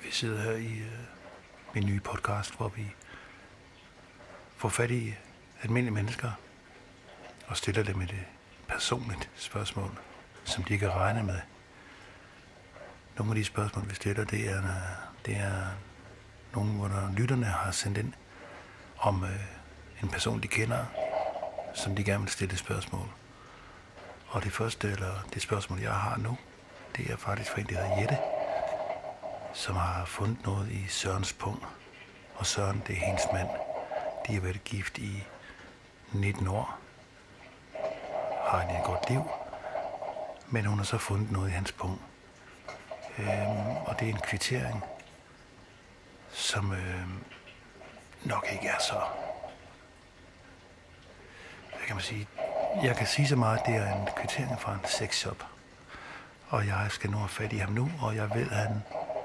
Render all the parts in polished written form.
Vi sidder her i min nye podcast, hvor vi får fat i almindelige mennesker og stiller dem et personligt spørgsmål, som de ikke har regnet med. Nogle af de spørgsmål, vi stiller, det er nogle, hvor lytterne har sendt ind om en person, de kender, som de gerne vil stille spørgsmål. Og det første, eller det spørgsmål, jeg har nu, det er faktisk fra en, der hedder Jette, som har fundet noget i Sørens pung. Og Søren, det er hendes mand. De har været gift i 19 år. Har et godt liv. Men hun har så fundet noget i hans pung. Og det er en kvittering, som nok ikke er så... Hvad kan man sige? Jeg kan sige så meget, at det er en kvittering fra en sexshop. Og jeg skal nu have fat i ham nu, og jeg ved, at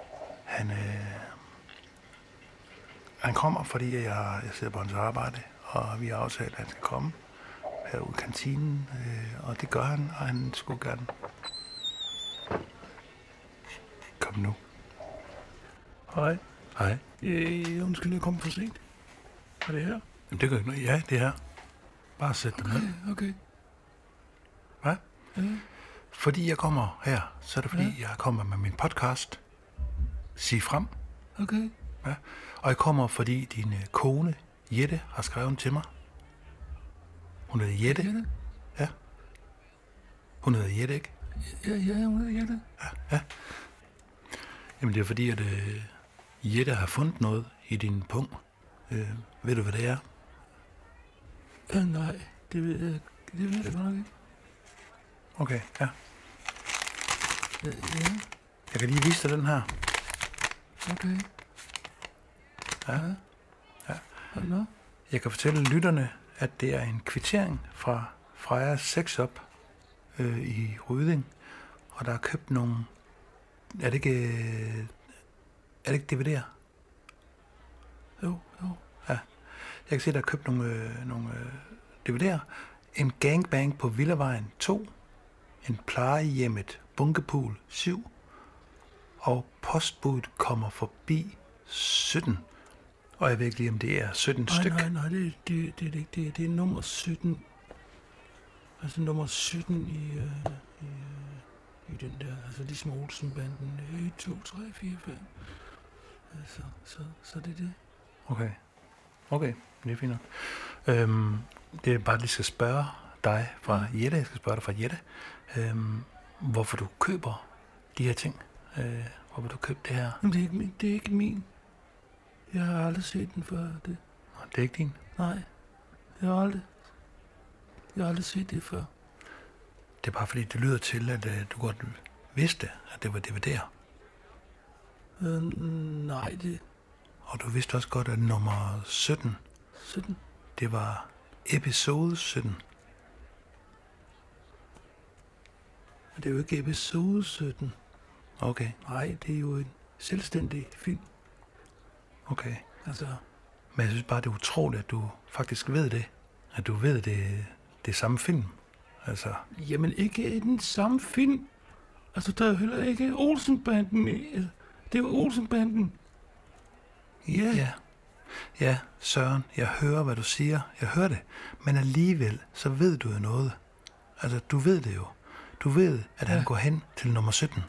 han kommer, fordi jeg sidder på hans arbejde, og vi har aftalt, at han skal komme herude i kantinen, og det gør han, og han skulle gerne komme nu. Hej. Hej. Undskyld, jeg kom for sent. Er det her? Jamen, det gør ikke noget. Ja, det er her. Bare sæt dig ned. Okay. Hvad? Ja. Fordi jeg kommer her, så er det fordi, jeg kommer med min podcast. Sig frem. Okay. Ja. Og jeg kommer, fordi din kone, Jette, har skrevet til mig. Hun hedder Jette. Jette? Ja. Hun hedder Jette, ikke? Ja, hun hedder Jette. Ja. Jamen, det er fordi, at Jette har fundet noget i din pung. Ved du, hvad det er? Nej, det ved jeg godt nok ikke. Okay, ja. Ja. Jeg kan lige vise dig den her. Okay. Ja. Nå. Jeg kan fortælle lytterne, at det er en kvittering fra Freja Sexshop i Ryding. Og der er købt nogle... Er det ikke DVD'er? Jo. Ja. Jeg kan se, der er købt nogle DVD'er. En gangbang på Villavejen 2. En plejehjemmet Bunkepool 7. Og postbuddet kommer forbi 17. Og jeg ved ikke lige, om det er 17 styk. Nej, det er ikke det. Det er nummer 17. Altså nummer 17 i den der, altså ligesom Olsen-banden. 1, 2, 3, 4, 5. Altså, så det er det. Okay, det er fint nok. Det er bare, at jeg skal spørge dig fra Jette. Jeg skal spørge dig fra Jette. Hvorfor du køber de her ting. Hvorfor du købt det her. Jamen, det er ikke min. Jeg har aldrig set den før. Det er ikke din? Nej. Jeg har aldrig set det før. Det er bare fordi, det lyder til, at du godt vidste, at det var DVD'er. Nej, det... Og du vidste også godt, at nummer 17, det var episode 17. Det er jo ikke episode 17. Okay. Nej, det er jo en selvstændig film. Okay. Altså... Men jeg synes bare, det er utroligt, at du faktisk ved det. At du ved, det er samme film. Altså... Jamen, ikke den samme film. Altså, der er jo heller ikke Olsen-banden i. Det er jo Olsen-banden. Ja, Søren, jeg hører, hvad du siger. Jeg hører det. Men alligevel, så ved du jo noget. Altså, du ved det jo. Du ved, at han går hen til nummer 17.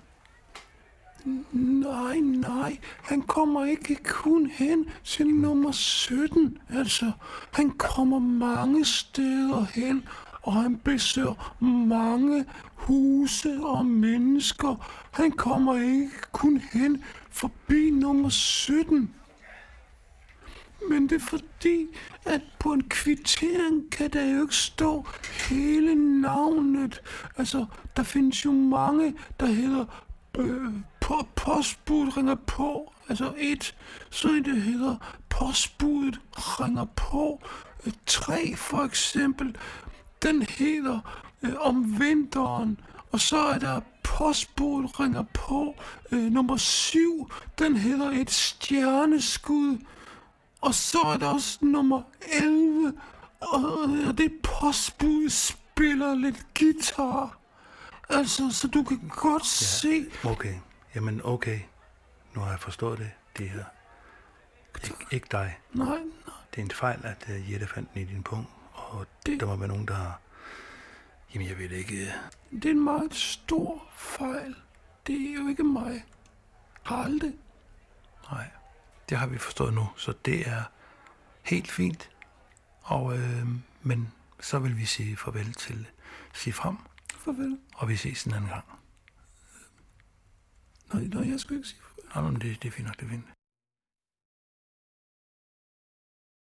Nej. Han kommer ikke kun hen til nummer 17. Altså, han kommer mange steder hen, og han besøger mange huse og mennesker. Han kommer ikke kun hen forbi nummer 17. Men det er fordi, at på en kvittering kan der jo ikke stå hele navnet. Altså, der findes jo mange, der hedder postbuddet ringer på. Altså 1, så det hedder postbuddet ringer på. 3 for eksempel, den hedder om vinteren. Og så er der postbuddet ringer på. Nummer 7, den hedder et stjerneskud. Og så er der også nummer 11, og det postbud spiller lidt guitar. Altså, så du kan godt se... Okay, jamen okay. Nu har jeg forstået det. Det er ikke dig. Nej. Det er en fejl, at Jette fandt den i din pung, og der må være nogen, der har... Jamen, jeg ved det ikke. Det er en meget stor fejl. Det er jo ikke mig. Har aldrig. Nej, det har vi forstået nu, så det er helt fint. Og, men så vil vi sige farvel til Sig-Frem. Farvel. Og vi ses en anden gang. Nej, jeg skal ikke sige farvel. Nej, men det er fint nok, det er fint.